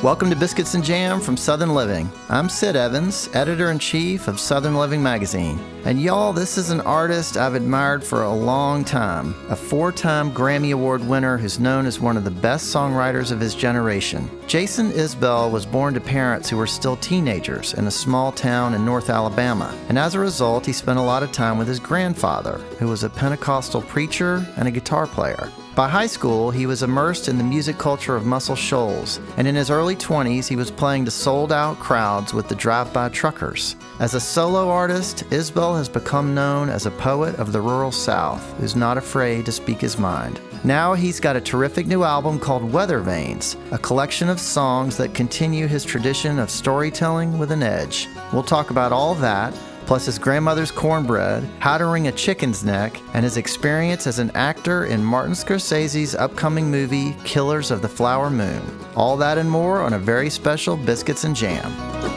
Welcome to Biscuits and Jam from Southern Living. I'm Sid Evans, editor-in-chief of Southern Living magazine. And y'all, this is an artist I've admired for a long time, a 4-time Grammy Award winner who's known as one of the best songwriters of his generation. Jason Isbell was born to parents who were still teenagers in a small town in North Alabama. And as a result, he spent a lot of time with his grandfather, who was a Pentecostal preacher and a guitar player. By high school, he was immersed in the music culture of Muscle Shoals, and in his early 20s, he was playing to sold-out crowds with the Drive-By Truckers. As a solo artist, Isbell has become known as a poet of the rural South who's not afraid to speak his mind. Now he's got a terrific new album called Weather Vanes, a collection of songs that continue his tradition of storytelling with an edge. We'll talk about all of that, plus his grandmother's cornbread, how to wring a chicken's neck, and his experience as an actor in Martin Scorsese's upcoming movie, Killers of the Flower Moon. All that and more on a very special Biscuits and Jam.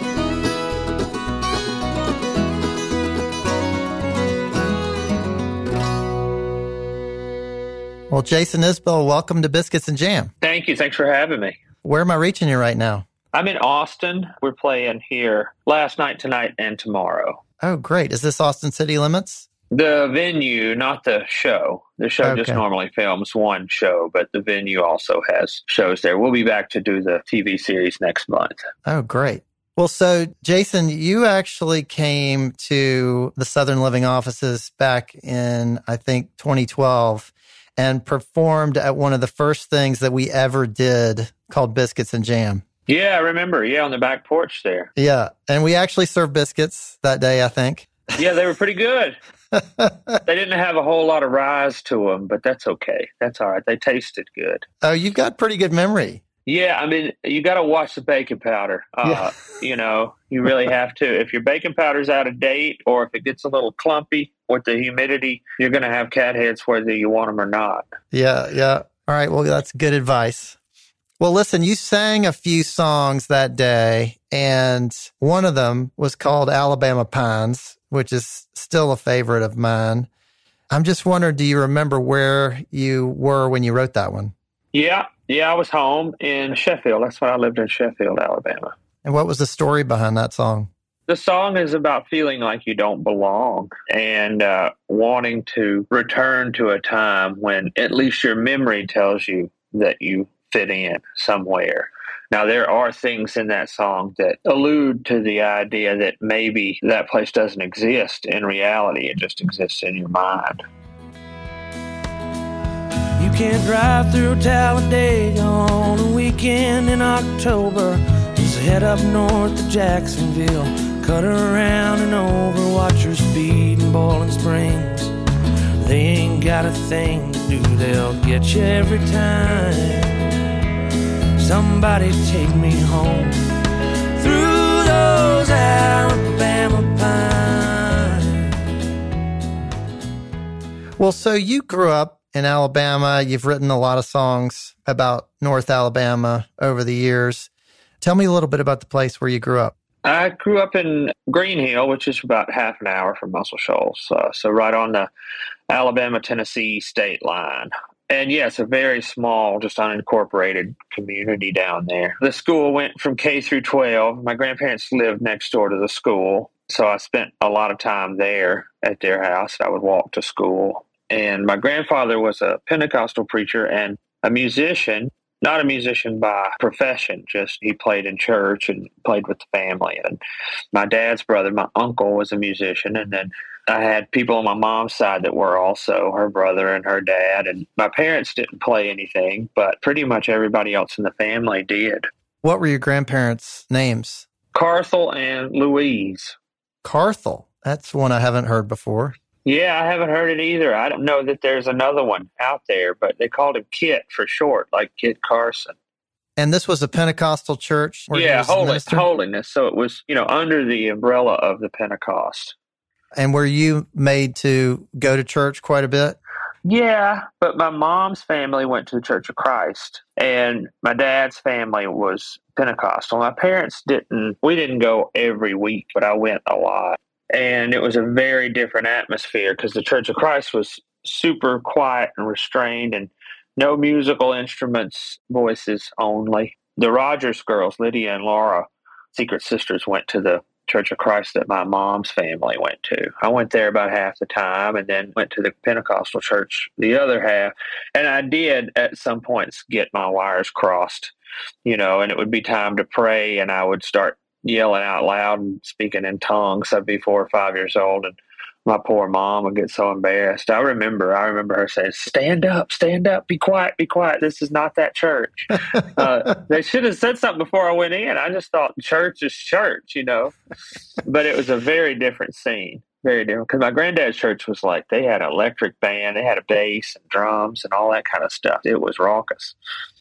Well, Jason Isbell, welcome to Biscuits and Jam. Thank you. Thanks for having me. Where am I reaching you right now? I'm in Austin. We're playing here last night, tonight, and tomorrow. Oh, great. Is this Austin City Limits? The venue, not the show. The show just normally films one show, but the venue also has shows there. We'll be back to do the TV series next month. Oh, great. Well, so, Jason, you actually came to the Southern Living offices back in, I think, 2012 and performed at one of the first things that we ever did called Biscuits and Jam. Yeah, I remember. Yeah, on the back porch there. Yeah, and we actually served biscuits that day, I think. Yeah, they were pretty good. They didn't have a whole lot of rise to them, but that's okay. That's all right. They tasted good. Oh, you've got pretty good memory. Yeah, I mean, you got to watch the baking powder. You know, you really have to. If your baking powder's out of date or if it gets a little clumpy with the humidity, you're going to have cat heads whether you want them or not. Yeah. All right, well, that's good advice. Well, listen, you sang a few songs that day, and one of them was called Alabama Pines, which is still a favorite of mine. I'm just wondering, do you remember where you were when you wrote that one? Yeah, I was home in Sheffield. That's when I lived in Sheffield, Alabama. And what was the story behind that song? The song is about feeling like you don't belong and wanting to return to a time when at least your memory tells you that you fit in somewhere. Now, there are things in that song that allude to the idea that maybe that place doesn't exist in reality. It just exists in your mind. You can't drive through Talladega on a weekend in October. Just head up north to Jacksonville, cut around and over, watch her speed in Boiling Springs. They ain't got a thing to do, they'll get you every time. Somebody take me home through those Alabama pines. Well, so you grew up in Alabama. You've written a lot of songs about North Alabama over the years. Tell me a little bit about the place where you grew up. I grew up in Green Hill, which is about half an hour from Muscle Shoals, so right on the Alabama-Tennessee state line. And yes, a very small, just unincorporated community down there. The school went from K through 12. My grandparents lived next door to the school, so I spent a lot of time there at their house. I would walk to school. And my grandfather was a Pentecostal preacher and a musician, not a musician by profession, just he played in church and played with the family. And my dad's brother, my uncle, was a musician. And then I had people on my mom's side that were also her brother and her dad. And my parents didn't play anything, but pretty much everybody else in the family did. What were your grandparents' names? Carthel and Louise. Carthel? That's one I haven't heard before. Yeah, I haven't heard it either. I don't know that there's another one out there, but they called him Kit for short, like Kit Carson. And this was a Pentecostal church? Yeah, holiness. So it was, under the umbrella of the Pentecost. And were you made to go to church quite a bit? Yeah, but my mom's family went to the Church of Christ, and my dad's family was Pentecostal. My parents we didn't go every week, but I went a lot. And it was a very different atmosphere because the Church of Christ was super quiet and restrained and no musical instruments, voices only. the Rogers girls, Lydia and Laura, secret sisters, went to the Church of Christ that my mom's family went to. I went there about half the time and then went to the Pentecostal church the other half. And I did at some points get my wires crossed, and it would be time to pray and I would start yelling out loud and speaking in tongues. I'd be 4 or 5 years old and my poor mom would get so embarrassed. I remember her saying, stand up, be quiet. This is not that church. They should have said something before I went in. I just thought church is church, but it was a very different scene, very different. Because my granddad's church was like, they had an electric band, they had a bass and drums and all that kind of stuff. It was raucous.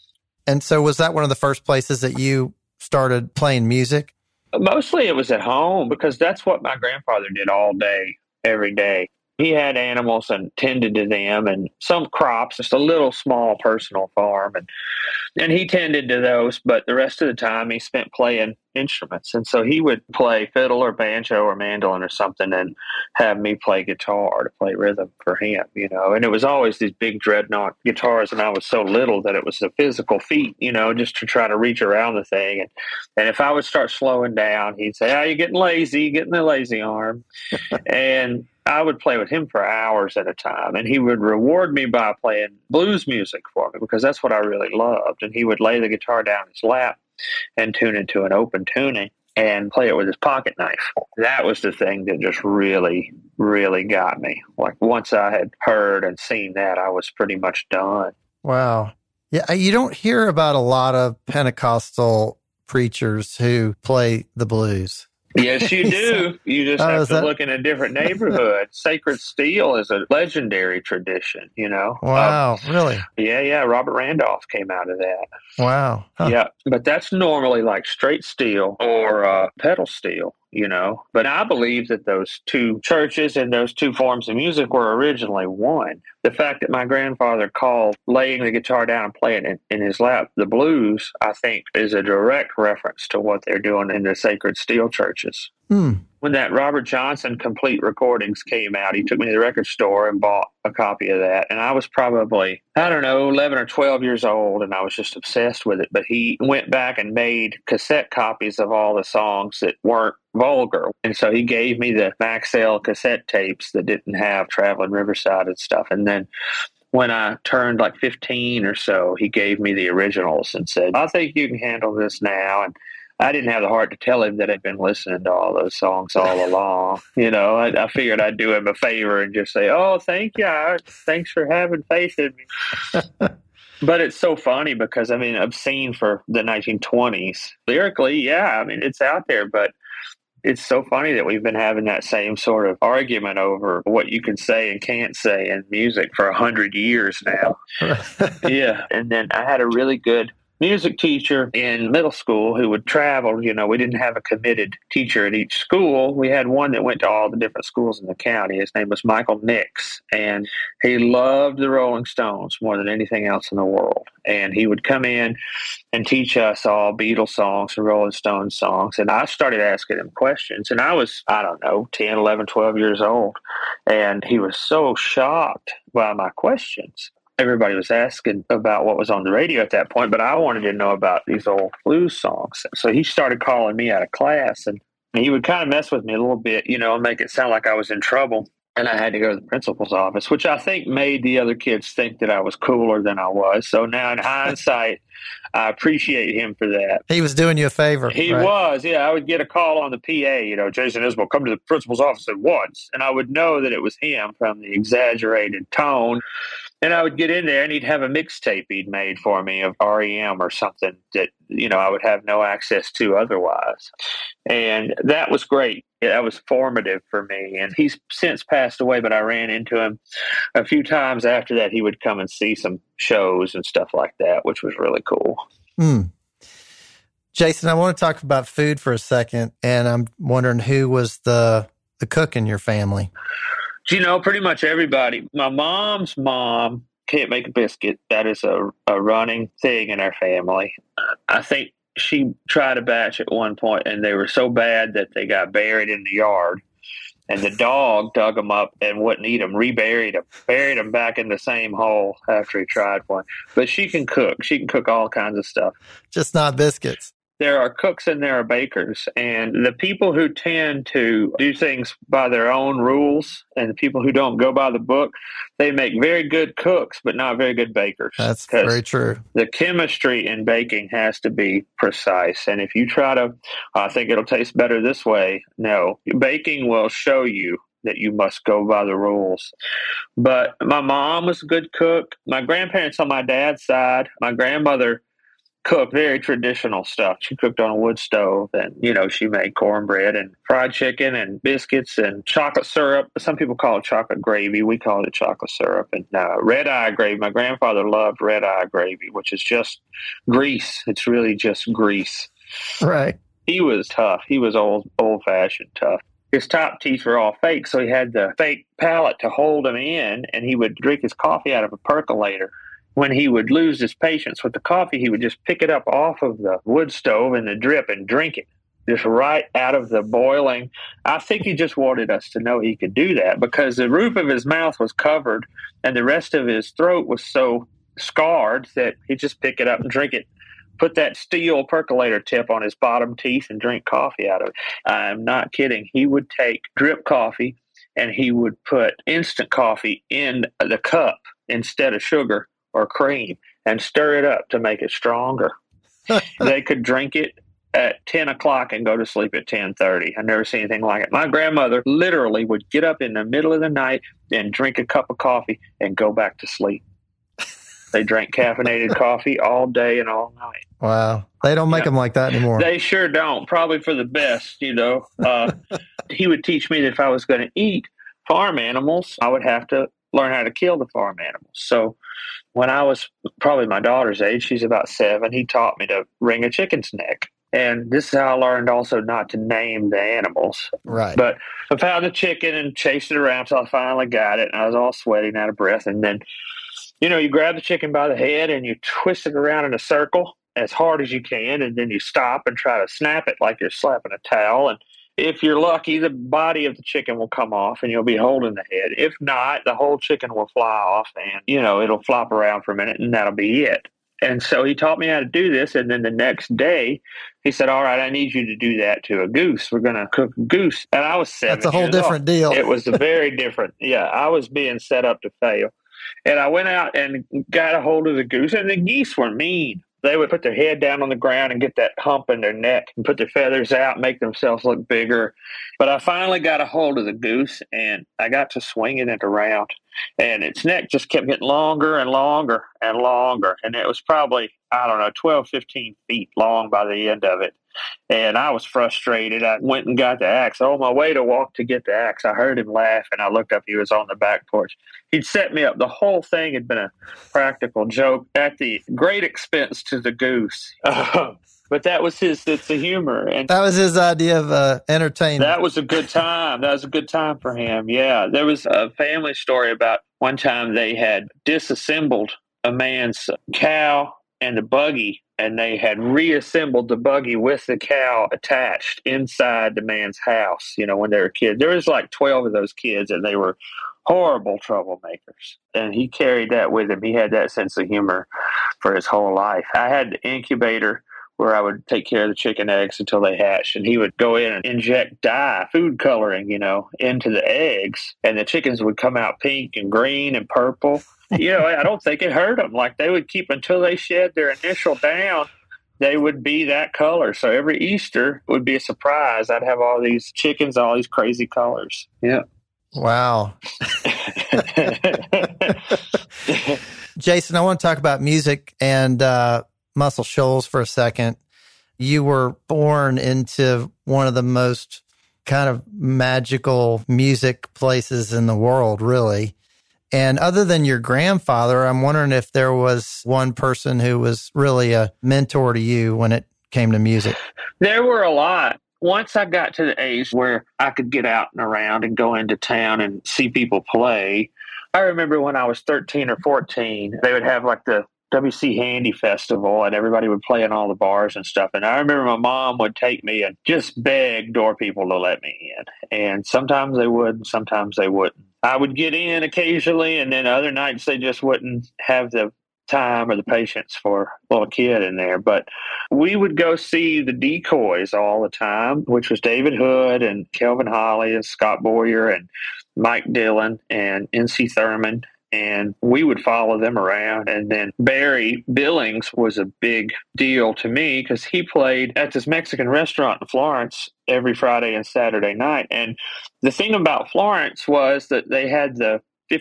And so was that one of the first places that you started playing music? Mostly it was at home because that's what my grandfather did all day, every day. He had animals and tended to them and some crops, just a little small personal farm. And he tended to those, but the rest of the time he spent playing instruments. And so he would play fiddle or banjo or mandolin or something and have me play guitar to play rhythm for him, And it was always these big dreadnought guitars, and I was so little that it was a physical feat, just to try to reach around the thing. And if I would start slowing down, he'd say, "Oh, you're getting lazy, getting the lazy arm." And I would play with him for hours at a time, and he would reward me by playing blues music for me because that's what I really loved. And he would lay the guitar down his lap and tune into an open tuning and play it with his pocket knife. That was the thing that just really, really got me. Like once I had heard and seen that, I was pretty much done. Wow. Yeah, you don't hear about a lot of Pentecostal preachers who play the blues. Yes, you do. You just have to look in a different neighborhood. Sacred Steel is a legendary tradition, Wow, really? Yeah. Robert Randolph came out of that. Wow. Huh. Yeah, but that's normally like straight steel or pedal steel, But I believe that those two churches and those two forms of music were originally one. The fact that my grandfather called laying the guitar down and playing it in his lap the blues, I think, is a direct reference to what they're doing in the Sacred Steel churches. When that Robert Johnson complete recordings came out, he took me to the record store and bought a copy of that. And I was probably, 11 or 12 years old, and I was just obsessed with it. But he went back and made cassette copies of all the songs that weren't vulgar. And so he gave me the Maxell cassette tapes that didn't have Traveling Riverside and stuff. And then when I turned like 15 or so, he gave me the originals and said, "I think you can handle this now." And I didn't have the heart to tell him that I'd been listening to all those songs all along. I figured I'd do him a favor and just say, "Oh, thank you. Thanks for having faith in me." But it's so funny because, obscene for the 1920s. Lyrically, yeah, it's out there, but it's so funny that we've been having that same sort of argument over what you can say and can't say in music for 100 years now. Yeah. And then I had a really good music teacher in middle school who would travel. We didn't have a committed teacher at each school. We had one that went to all the different schools in the county. His name was Michael Nix, and he loved the Rolling Stones more than anything else in the world. And he would come in and teach us all Beatles songs and Rolling Stones songs. And I started asking him questions, and I was, 10, 11, 12 years old. And he was so shocked by my questions. Everybody was asking about what was on the radio at that point, but I wanted to know about these old blues songs. So he started calling me out of class, and he would kind of mess with me a little bit, and make it sound like I was in trouble. And I had to go to the principal's office, which I think made the other kids think that I was cooler than I was. So now in hindsight, I appreciate him for that. He was doing you a favor. He was, yeah. I would get a call on the PA, "Jason Isbell, come to the principal's office at once." And I would know that it was him from the exaggerated tone. And I would get in there and he'd have a mixtape he'd made for me of REM or something that, I would have no access to otherwise. And that was great. That was formative for me. And he's since passed away, but I ran into him a few times after that. He would come and see some shows and stuff like that, which was really cool. Jason, I want to talk about food for a second. And I'm wondering who was the cook in your family? Pretty much everybody. My mom's mom can't make a biscuit. That is a running thing in our family. I think she tried a batch at one point, and they were so bad that they got buried in the yard. And the dog dug them up and wouldn't eat them, reburied them, buried them back in the same hole after he tried one. But she can cook. She can cook all kinds of stuff. Just not biscuits. There are cooks and there are bakers. And the people who tend to do things by their own rules and the people who don't go by the book, they make very good cooks, but not very good bakers. That's very true. The chemistry in baking has to be precise. And if you try to, I think it'll taste better this way. No, baking will show you that you must go by the rules. But my mom was a good cook. My grandparents on my dad's side, my grandmother cooked very traditional stuff. She cooked on a wood stove, and she made cornbread and fried chicken and biscuits and chocolate syrup. Some people call it chocolate gravy. We call it chocolate syrup. And red eye gravy. My grandfather loved red eye gravy, which is just grease. It's really just grease. Right. He was tough. He was old fashioned tough. His top teeth were all fake, so he had the fake palate to hold them in, and he would drink his coffee out of a percolator. When he would lose his patience with the coffee, he would just pick it up off of the wood stove and the drip and drink it, just right out of the boiling. I think he just wanted us to know he could do that because the roof of his mouth was covered and the rest of his throat was so scarred that he'd just pick it up and drink it, put that steel percolator tip on his bottom teeth and drink coffee out of it. I'm not kidding. He would take drip coffee and he would put instant coffee in the cup instead of sugar or cream and stir it up to make it stronger. They could drink it at 10 o'clock and go to sleep at 10:30. I've never seen anything like it. My grandmother literally would get up in the middle of the night and drink a cup of coffee and go back to sleep. They drank caffeinated coffee all day and all night. Wow. They don't make them like that anymore. They sure don't. Probably for the best, He would teach me that if I was going to eat farm animals, I would have to learn how to kill the farm animals. So when I was probably my daughter's age, she's about 7, he taught me to wring a chicken's neck. And this is how I learned also not to name the animals. Right. But I found the chicken and chased it around till I finally got it. And I was all sweaty and out of breath. And then, you grab the chicken by the head and you twist it around in a circle as hard as you can. And then you stop and try to snap it like you're slapping a towel. And if you're lucky, the body of the chicken will come off and you'll be holding the head. If not, the whole chicken will fly off and, it'll flop around for a minute and that'll be it. And so he taught me how to do this. And then the next day he said, all right, I need you to do that to a goose. We're going to cook a goose. And I was 7 That's a whole different deal. It was a very different. Yeah, I was being set up to fail. And I went out and got a hold of the goose, and the geese were mean. They would put their head down on the ground and get that hump in their neck and put their feathers out, make themselves look bigger. But I finally got a hold of the goose, and I got to swinging it around. And its neck just kept getting longer and longer and longer. And it was probably, 12, 15 feet long by the end of it. And I was frustrated. I went and got the axe. On my way to walk to get the axe, I heard him laugh, and I looked up. He was on the back porch. He'd set me up. The whole thing had been a practical joke at the great expense to the goose. But that was his sense of humor. And that was his idea of entertainment. That was a good time. That was a good time for him. Yeah. There was a family story about one time they had disassembled a man's cow and the buggy, and they had reassembled the buggy with the cow attached inside the man's house, when they were kids. There was like 12 of those kids, and they were horrible troublemakers. And he carried that with him. He had that sense of humor for his whole life. I had the incubator where I would take care of the chicken eggs until they hatched, and he would go in and inject dye, food coloring, into the eggs, and the chickens would come out pink and green and purple. I don't think it hurt them. Like, they would keep until they shed their initial down, they would be that color. So every Easter would be a surprise. I'd have all these chickens, all these crazy colors. Yeah. Wow. Jason, I want to talk about music and Muscle Shoals for a second. You were born into one of the most kind of magical music places in the world, really. And other than your grandfather, I'm wondering if there was one person who was really a mentor to you when it came to music. There were a lot. Once I got to the age where I could get out and around and go into town and see people play, I remember when I was 13 or 14, they would have like the WC Handy Festival, and everybody would play in all the bars and stuff. And I remember my mom would take me and just beg door people to let me in. And sometimes they would, and sometimes they wouldn't. I would get in occasionally, and then other nights they just wouldn't have the time or the patience for a little kid in there. But we would go see the Decoys all the time, which was David Hood and Kelvin Holly and Scott Boyer and Mike Dillon and NC Thurman. And we would follow them around. And then Barry Billings was a big deal to me because he played at this Mexican restaurant in Florence every Friday and Saturday night. And the thing about Florence was that they had the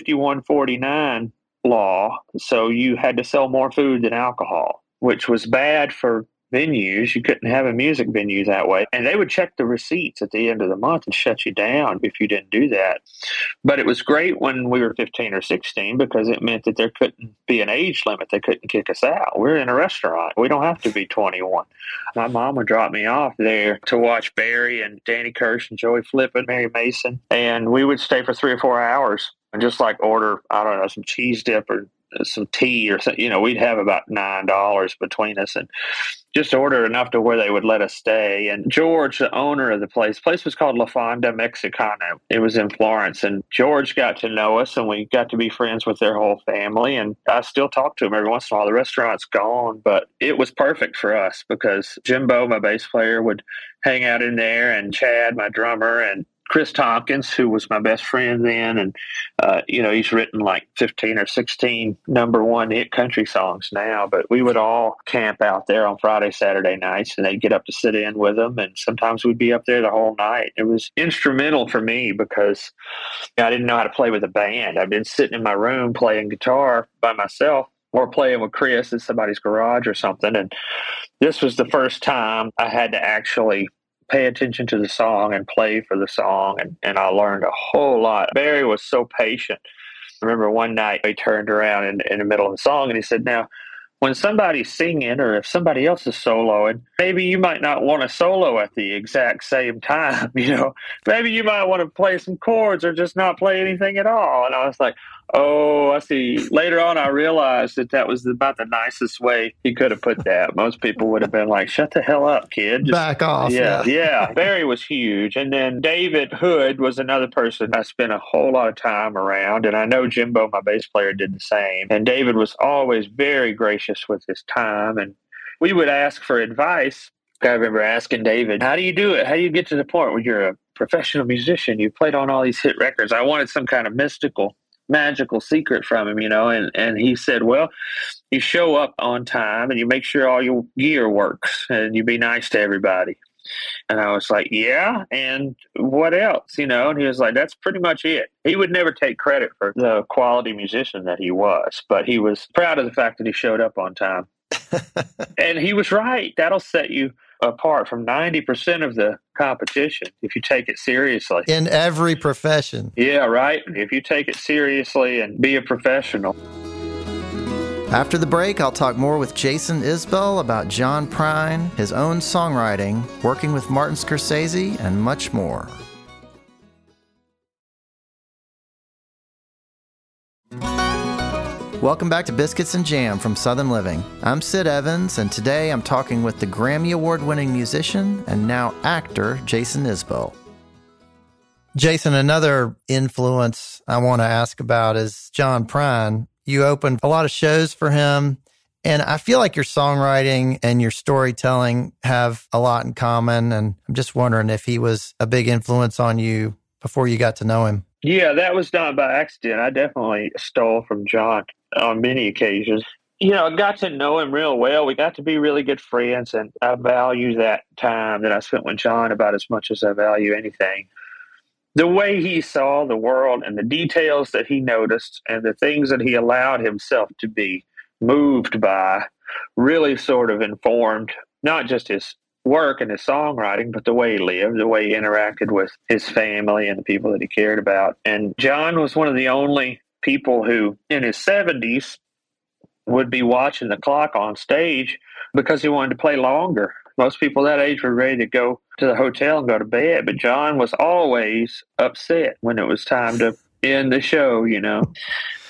5149 law. So you had to sell more food than alcohol, which was bad for venues. You couldn't have a music venue that way. And they would check the receipts at the end of the month and shut you down if you didn't do that. But it was great when we were 15 or 16 because it meant that there couldn't be an age limit. They couldn't kick us out. We're in a restaurant. We don't have to be 21. My mom would drop me off there to watch Barry and Danny Kirsch and Joey Flippin, Mary Mason. And we would stay for 3 or 4 hours and just like order, I don't know, some cheese dip or some tea or something. You know, we'd have about $9 between us and just order enough to where they would let us stay. And George, the owner of the place was called La Fonda Mexicana. It was in Florence. And George got to know us and we got to be friends with their whole family. And I still talk to him every once in a while. The restaurant's gone, but it was perfect for us because Jimbo, my bass player, would hang out in there, and Chad, my drummer, and Chris Tompkins, who was my best friend then, and he's written like 15 or 16 #1 hit country songs now. But we would all camp out there on Friday, Saturday nights, and they'd get up to sit in with them, and sometimes we'd be up there the whole night. It was instrumental for me because I didn't know how to play with a band. I'd been sitting in my room playing guitar by myself or playing with Chris in somebody's garage or something, and this was the first time I had to actually pay attention to the song and play for the song, and I learned a whole lot. Barry was so patient. I remember one night he turned around in the middle of the song and he said, "Now, when somebody's singing or if somebody else is soloing, maybe you might not want to solo at the exact same time, Maybe you might want to play some chords or just not play anything at all." And I was like, oh, I see. Later on, I realized that was about the nicest way he could have put that. Most people would have been like, "Shut the hell up, kid. Just back off." Yeah. Barry was huge. And then David Hood was another person I spent a whole lot of time around. And I know Jimbo, my bass player, did the same. And David was always very gracious with his time. And we would ask for advice. I remember asking David, "How do you do it? How do you get to the point where you're a professional musician? You played on all these hit records." I wanted some kind of magical secret from him, and he said, "Well, you show up on time and you make sure all your gear works and you be nice to everybody." And I was like, "Yeah, and what else?" And he was like, "That's pretty much it." He would never take credit for the quality musician that he was, but he was proud of the fact that he showed up on time. And he was right. That'll set you apart from 90% of the competition if you take it seriously. In every profession. Yeah, right. If you take it seriously and be a professional. After the break, I'll talk more with Jason Isbell about John Prine, his own songwriting, working with Martin Scorsese, and much more. Welcome back to Biscuits and Jam from Southern Living. I'm Sid Evans, and today I'm talking with the Grammy Award-winning musician and now actor Jason Isbell. Jason, another influence I want to ask about is John Prine. You opened a lot of shows for him, and I feel like your songwriting and your storytelling have a lot in common, and I'm just wondering if he was a big influence on you before you got to know him. Yeah, that was not by accident. I definitely stole from John on many occasions. I got to know him real well. We got to be really good friends, and I value that time that I spent with John about as much as I value anything. The way he saw the world and the details that he noticed and the things that he allowed himself to be moved by really sort of informed not just his work and his songwriting, but the way he lived, the way he interacted with his family and the people that he cared about. And John was one of the only people who, in his 70s, would be watching the clock on stage because he wanted to play longer. Most people that age were ready to go to the hotel and go to bed, but John was always upset when it was time to end the show,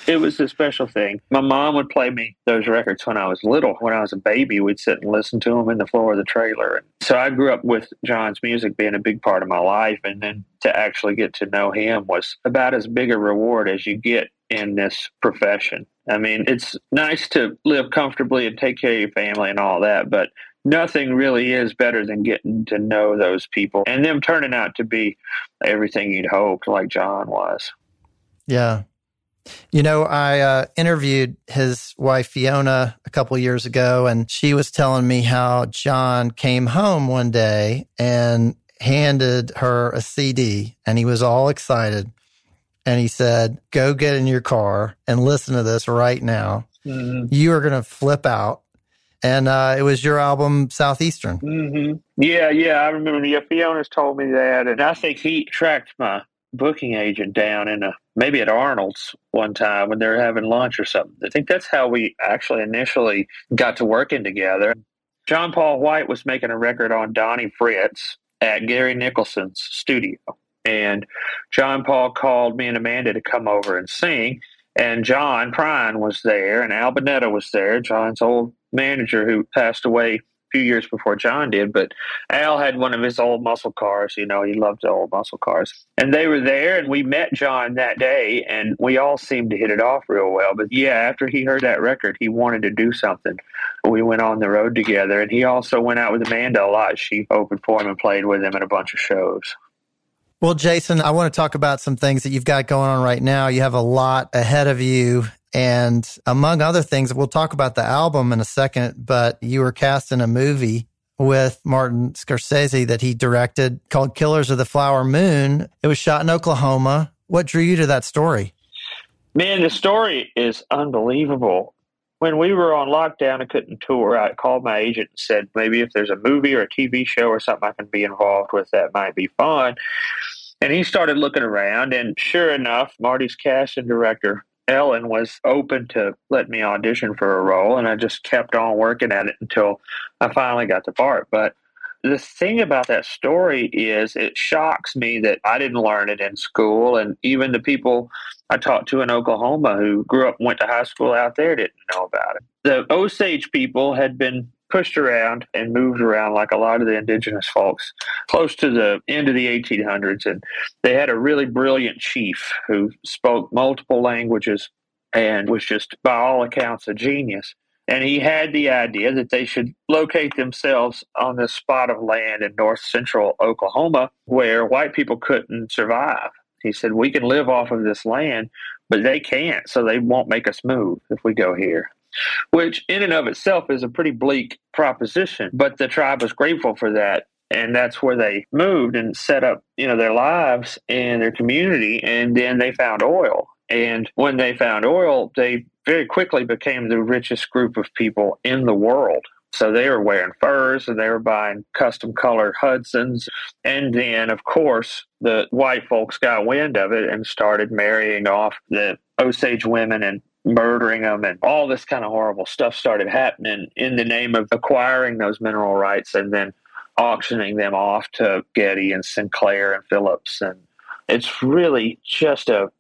It was a special thing. My mom would play me those records when I was little. When I was a baby, we'd sit and listen to them in the floor of the trailer. So I grew up with John's music being a big part of my life. And then to actually get to know him was about as big a reward as you get in this profession. I mean, it's nice to live comfortably and take care of your family and all that, but nothing really is better than getting to know those people and them turning out to be everything you'd hoped, like John was. Yeah. You know, I interviewed his wife, Fiona, a couple of years ago, and she was telling me how John came home one day and handed her a CD, and he was all excited. And he said, go get in your car and listen to this right now. Mm-hmm. You are going to flip out. And it was your album, Southeastern. Mm-hmm. Yeah, I remember. Yeah, Fiona's told me that. And I think he tracked my booking agent down maybe at Arnold's one time when they were having lunch or something. I think that's how we actually initially got to working together. John Paul White was making a record on Donnie Fritz at Gary Nicholson's studio. And John Paul called me and Amanda to come over and sing. And John Prine was there, and Al Bonetta was there, John's old manager who passed away a few years before John did. But Al had one of his old muscle cars. You know, he loved the old muscle cars. And they were there, and we met John that day, and we all seemed to hit it off real well. But yeah, after he heard that record, he wanted to do something. We went on the road together, and he also went out with Amanda a lot. She opened for him and played with him at a bunch of shows. Well, Jason, I want to talk about some things that you've got going on right now. You have a lot ahead of you. And among other things, we'll talk about the album in a second, but you were cast in a movie with Martin Scorsese that he directed called Killers of the Flower Moon. It was shot in Oklahoma. What drew you to that story? Man, the story is unbelievable. When we were on lockdown and couldn't tour, I called my agent and said, maybe if there's a movie or a TV show or something I can be involved with, that might be fun. And he started looking around, and sure enough, Marty's casting director, Ellen, was open to let me audition for a role, and I just kept on working at it until I finally got the part. But the thing about that story is it shocks me that I didn't learn it in school, and even the people I talked to in Oklahoma who grew up and went to high school out there didn't know about it. The Osage people had been pushed around and moved around like a lot of the indigenous folks close to the end of the 1800s. And they had a really brilliant chief who spoke multiple languages and was just, by all accounts, a genius. And he had the idea that they should locate themselves on this spot of land in north central Oklahoma where white people couldn't survive. He said, we can live off of this land, but they can't, so they won't make us move if we go here. Which in and of itself is a pretty bleak proposition, but the tribe was grateful for that. And that's where they moved and set up, their lives and their community. And then they found oil. And when they found oil, they very quickly became the richest group of people in the world. So they were wearing furs and they were buying custom colored Hudsons. And then, of course, the white folks got wind of it and started marrying off the Osage women and murdering them, and all this kind of horrible stuff started happening in the name of acquiring those mineral rights and then auctioning them off to Getty and Sinclair and Phillips. And it's really just a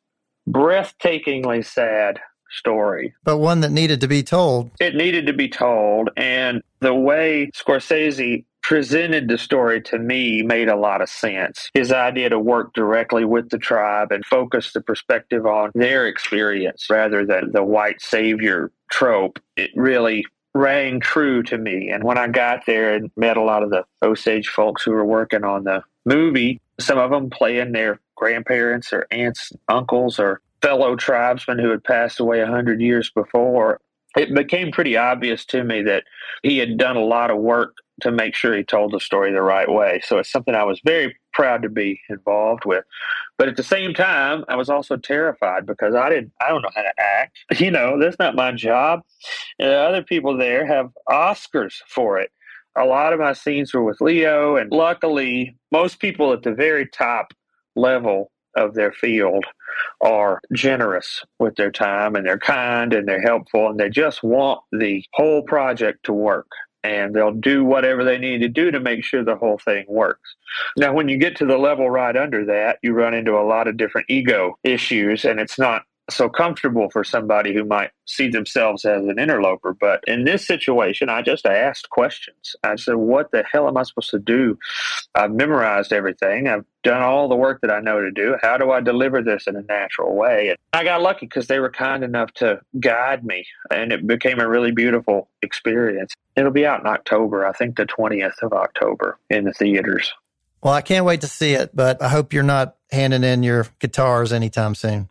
breathtakingly sad story. But one that needed to be told. It needed to be told. And the way Scorsese presented the story to me made a lot of sense. His idea to work directly with the tribe and focus the perspective on their experience rather than the white savior trope, it really rang true to me. And when I got there and met a lot of the Osage folks who were working on the movie, some of them playing their grandparents or aunts, uncles, or fellow tribesmen who had passed away 100 years before, it became pretty obvious to me that he had done a lot of work to make sure he told the story the right way. So it's something I was very proud to be involved with. But at the same time, I was also terrified because I don't know how to act. That's not my job. Other people there have Oscars for it. A lot of my scenes were with Leo, and luckily, most people at the very top level of their field are generous with their time, and they're kind and they're helpful, and they just want the whole project to work. And they'll do whatever they need to do to make sure the whole thing works. Now, when you get to the level right under that, you run into a lot of different ego issues, and it's not so comfortable for somebody who might see themselves as an interloper. But in this situation, I just asked questions. I said, what the hell am I supposed to do? I've memorized everything. I've done all the work that I know to do. How do I deliver this in a natural way? And I got lucky because they were kind enough to guide me, and it became a really beautiful experience. It'll be out in October, I think the 20th of October in the theaters. Well, I can't wait to see it, but I hope you're not handing in your guitars anytime soon.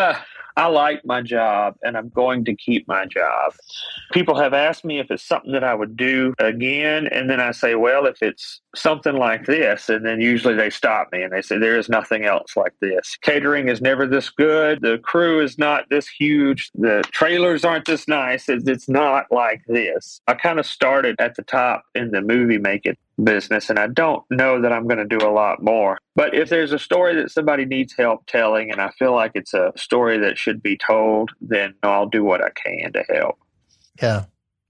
I like my job, and I'm going to keep my job. People have asked me if it's something that I would do again, and then I say, well, if it's something like this, and then usually they stop me and they say, there is nothing else like this. Catering is never this good. The crew is not this huge. The trailers aren't this nice. It's not like this. I kind of started at the top in the movie making business, and I don't know that I'm going to do a lot more. But if there's a story that somebody needs help telling, and I feel like it's a story that should be told, then I'll do what I can to help. Yeah.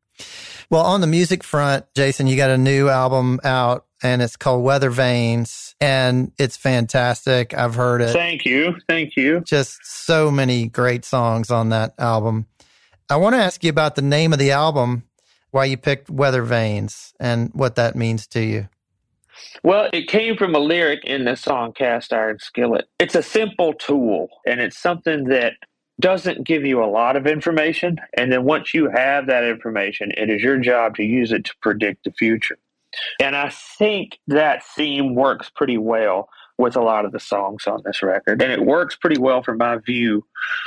Well, on the music front, Jason, you got a new album out, and it's called Weather Vanes, and it's fantastic. I've heard it. Thank you. Thank you. Just so many great songs on that album. I want to ask you about the name of the album, why you picked Weather Vanes, and what that means to you. Well, it came from a lyric in the song Cast Iron Skillet. It's a simple tool, and it's something that doesn't give you a lot of information. And then once you have that information, it is your job to use it to predict the future. And I think that theme works pretty well with a lot of the songs on this record. And it works pretty well from my view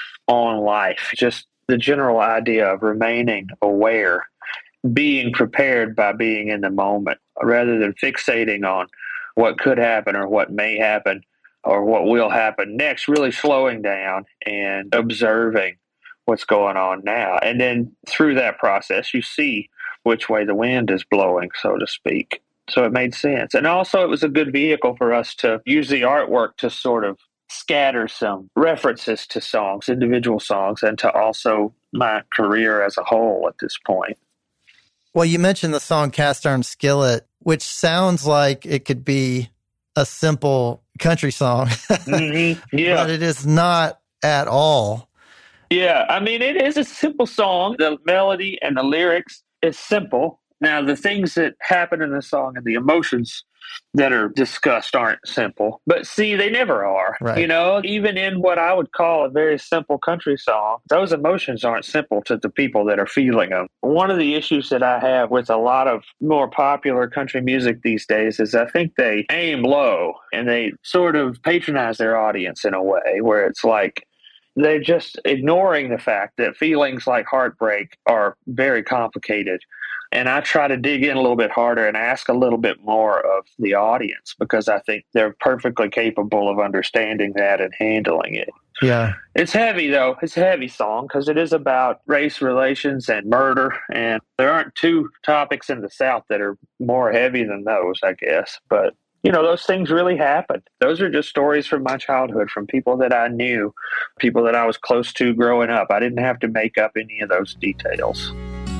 on life. Just the general idea of remaining aware, being prepared by being in the moment, rather than fixating on what could happen or what may happen or what will happen next, really slowing down and observing what's going on now. And then through that process, you see which way the wind is blowing, so to speak. So it made sense. And also it was a good vehicle for us to use the artwork to sort of scatter some references to songs, individual songs, and to also my career as a whole at this point. Well, you mentioned the song Cast Iron Skillet, which sounds like it could be a simple country song, Mm-hmm. Yeah. but it is not at all. Yeah, I mean, it is a simple song. The melody and the lyrics is simple. Now, the things that happen in the song and the emotions that are discussed aren't simple. But see, they never are. Right. You know, even in what I would call a very simple country song, those emotions aren't simple to the people that are feeling them. One of the issues that I have with a lot of more popular country music these days is I think they aim low and they sort of patronize their audience in a way where it's like, they're just ignoring the fact that feelings like heartbreak are very complicated. And I try to dig in a little bit harder and ask a little bit more of the audience because I think they're perfectly capable of understanding that and handling it. Yeah. It's heavy, though. It's a heavy song because it is about race relations and murder. And there aren't two topics in the South that are more heavy than those, I guess. But you know, those things really happened. Those are just stories from my childhood, from people that I knew, people that I was close to growing up. I didn't have to make up any of those details.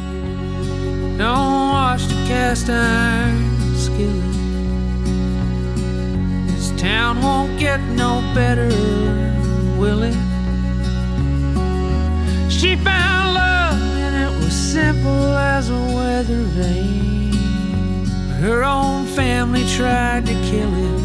Don't wash the cast iron skillet. This town won't get no better, will it? She found love and it was simple as a weather vane. Her own family tried to kill it.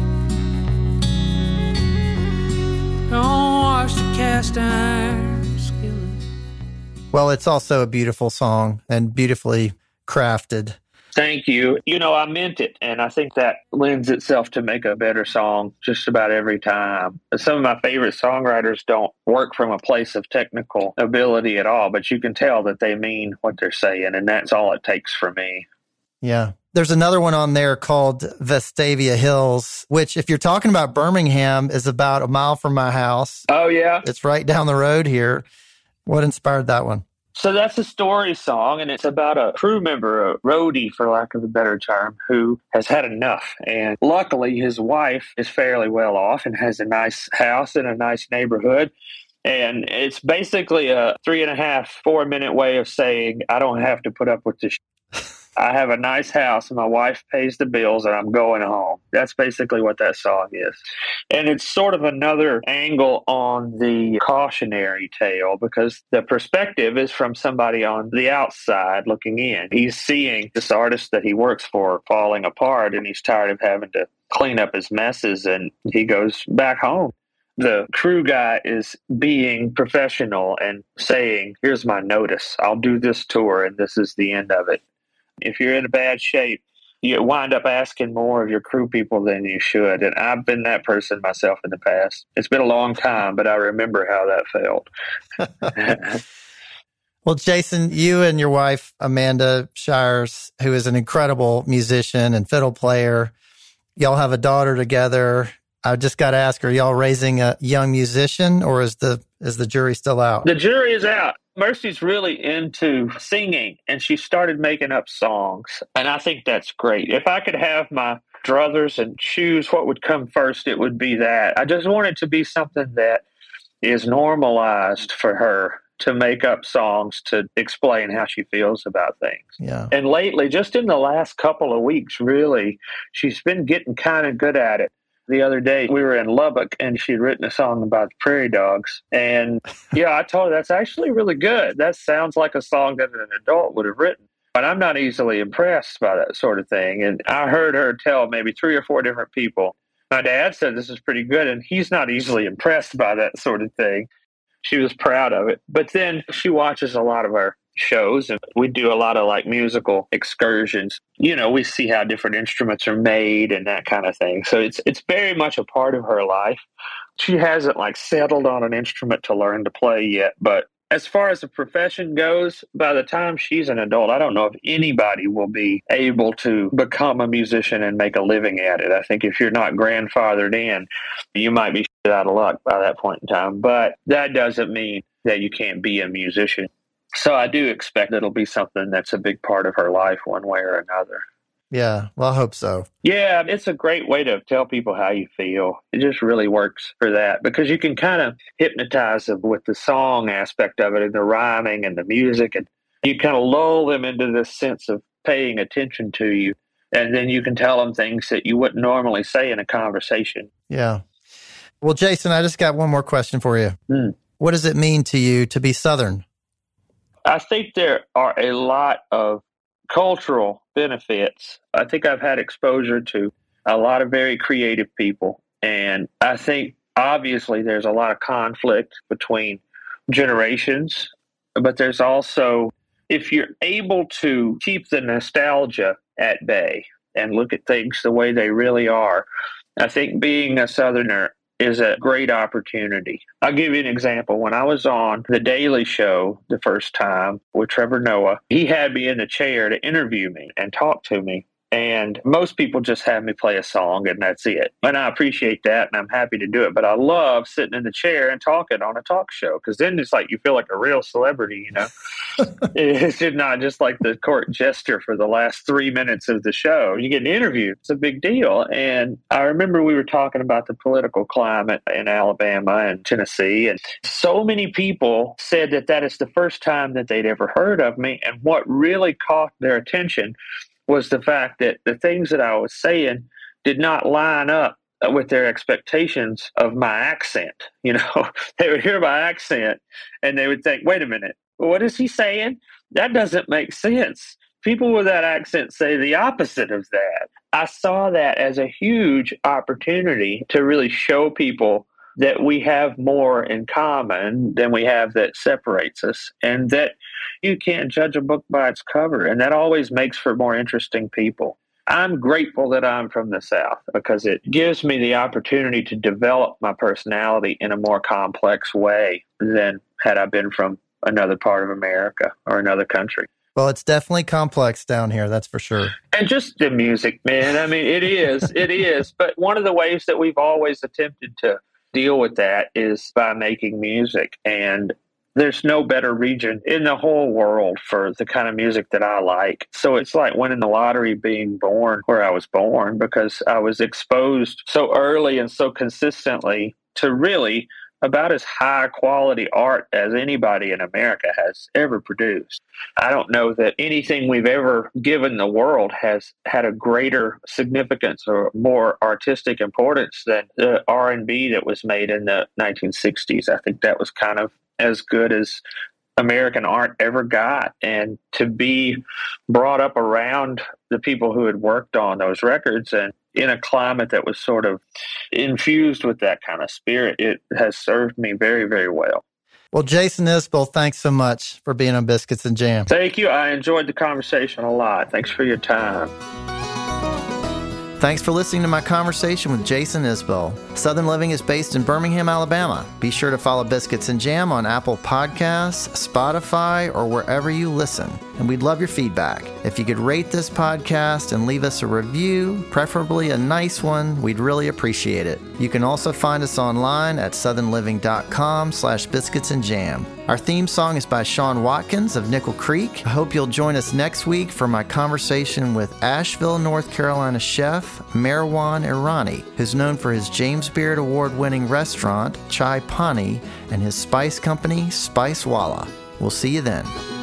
Don't wash the cast iron skillet. Well, it's also a beautiful song and beautifully crafted. Thank you. You know, I meant it, and I think that lends itself to make a better song just about every time. Some of my favorite songwriters don't work from a place of technical ability at all, but you can tell that they mean what they're saying, and that's all it takes for me. Yeah. There's another one on there called Vestavia Hills, which if you're talking about Birmingham is about a mile from my house. Oh, yeah. It's right down the road here. What inspired that one? So that's a story song, and it's about a crew member, a roadie, for lack of a better term, who has had enough. And luckily, his wife is fairly well off and has a nice house in a nice neighborhood. And it's basically a 3.5, 4 minute way of saying, I don't have to put up with this I have a nice house and my wife pays the bills and I'm going home. That's basically what that song is. And it's sort of another angle on the cautionary tale because the perspective is from somebody on the outside looking in. He's seeing this artist that he works for falling apart and he's tired of having to clean up his messes and he goes back home. The crew guy is being professional and saying, here's my notice. I'll do this tour and this is the end of it. If you're in a bad shape, you wind up asking more of your crew people than you should. And I've been that person myself in the past. It's been a long time, but I remember how that felt. Well, Jason, you and your wife, Amanda Shires, who is an incredible musician and fiddle player, y'all have a daughter together. I just got to ask, are y'all raising a young musician or is the jury still out? The jury is out. Mercy's really into singing and she started making up songs. And I think that's great. If I could have my druthers and choose what would come first, it would be that. I just want it to be something that is normalized for her to make up songs to explain how she feels about things. Yeah. And lately, just in the last couple of weeks, really, she's been getting kind of good at it. The other day, we were in Lubbock, and she'd written a song about the prairie dogs. And, I told her, that's actually really good. That sounds like a song that an adult would have written. But I'm not easily impressed by that sort of thing. And I heard her tell maybe 3 or 4 different people, my dad said this is pretty good, and he's not easily impressed by that sort of thing. She was proud of it. But then she watches a lot of our shows and we do a lot of like musical excursions. We see how different instruments are made and that kind of thing. So it's very much a part of her life. She hasn't like settled on an instrument to learn to play yet, but as far as the profession goes, by the time she's an adult, I don't know if anybody will be able to become a musician and make a living at it. I think if you're not grandfathered in, you might be shit out of luck by that point in time. But that doesn't mean that you can't be a musician. So I do expect it'll be something that's a big part of her life one way or another. Yeah, well, I hope so. Yeah, it's a great way to tell people how you feel. It just really works for that because you can kind of hypnotize them with the song aspect of it and the rhyming and the music. And you kind of lull them into this sense of paying attention to you. And then you can tell them things that you wouldn't normally say in a conversation. Yeah. Well, Jason, I just got one more question for you. What does it mean to you to be Southern? I think there are a lot of cultural benefits. I think I've had exposure to a lot of very creative people. And I think obviously there's a lot of conflict between generations, but there's also, if you're able to keep the nostalgia at bay and look at things the way they really are, I think being a Southerner is a great opportunity. I'll give you an example. When I was on The Daily Show the first time with Trevor Noah, he had me in the chair to interview me and talk to me. And most people just have me play a song and that's it. And I appreciate that and I'm happy to do it. But I love sitting in the chair and talking on a talk show because then it's like you feel like a real celebrity, It's not just like the court jester for the last 3 minutes of the show. You get an interview. It's a big deal. And I remember we were talking about the political climate in Alabama and Tennessee. And so many people said that is the first time that they'd ever heard of me. And what really caught their attention was the fact that the things that I was saying did not line up with their expectations of my accent. They would hear my accent and they would think, wait a minute, what is he saying? That doesn't make sense. People with that accent say the opposite of that. I saw that as a huge opportunity to really show people that we have more in common than we have that separates us, and that you can't judge a book by its cover, and that always makes for more interesting people. I'm grateful that I'm from the South because it gives me the opportunity to develop my personality in a more complex way than had I been from another part of America or another country. Well, it's definitely complex down here, that's for sure. And just the music, man. I mean, it is. But one of the ways that we've always attempted to deal with that is by making music. And there's no better region in the whole world for the kind of music that I like. So it's like winning the lottery being born where I was born because I was exposed so early and so consistently to really about as high quality art as anybody in America has ever produced. I don't know that anything we've ever given the world has had a greater significance or more artistic importance than the R&B that was made in the 1960s. I think that was kind of as good as American art ever got. And to be brought up around the people who had worked on those records and in a climate that was sort of infused with that kind of spirit, it has served me very, very well. Well, Jason Isbell, thanks so much for being on Biscuits and Jam. Thank you. I enjoyed the conversation a lot. Thanks for your time. Thanks for listening to my conversation with Jason Isbell. Southern Living is based in Birmingham, Alabama. Be sure to follow Biscuits and Jam on Apple Podcasts, Spotify, or wherever you listen. And we'd love your feedback. If you could rate this podcast and leave us a review, preferably a nice one, we'd really appreciate it. You can also find us online at southernliving.com/biscuitsandjam. Our theme song is by Sean Watkins of Nickel Creek. I hope you'll join us next week for my conversation with Asheville, North Carolina chef Marwan Irani, who's known for his James Beard Award-winning restaurant, Chai Pani, and his spice company, Spice Walla. We'll see you then.